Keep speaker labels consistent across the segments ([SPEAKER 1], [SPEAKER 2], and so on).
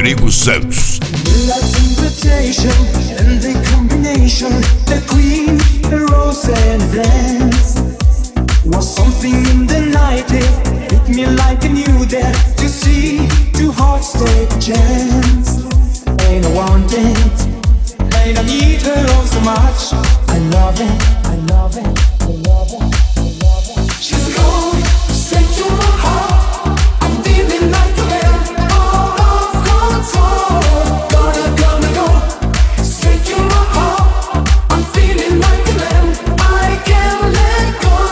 [SPEAKER 1] Rodrigo Santos.
[SPEAKER 2] Was something in the night, it hit me like I knew that to see two hearts take a chance. Ain't I want it, ain't I need her oh so much. I love it, I love it, I love it, I love it. She's gone straight to my heart. I'm feeling like a man, all off control. Gonna go straight to my heart. I'm feeling like a man, I can't let go.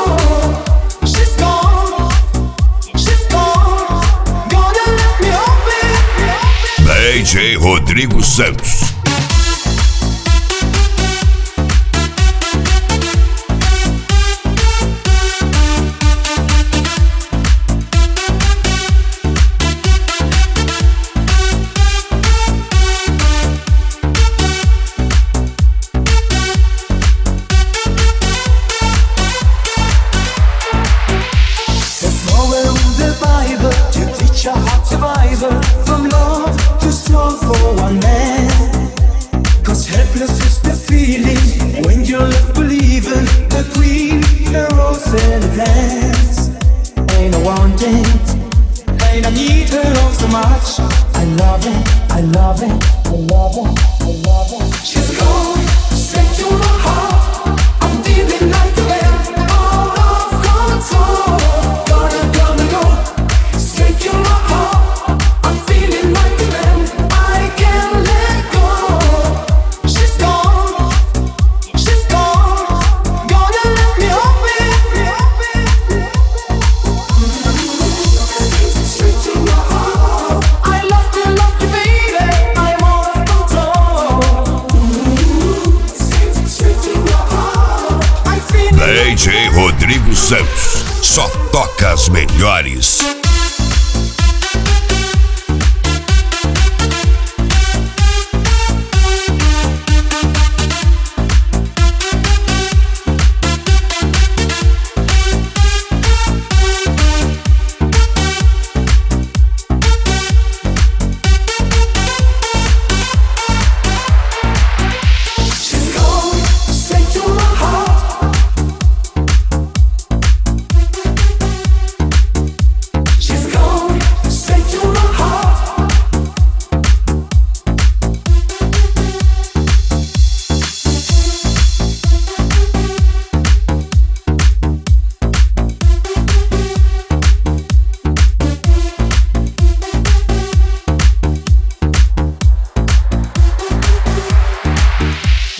[SPEAKER 1] DJ Rodrigo Santos.
[SPEAKER 2] I love it, I love it, I love it, I love it. She's gone.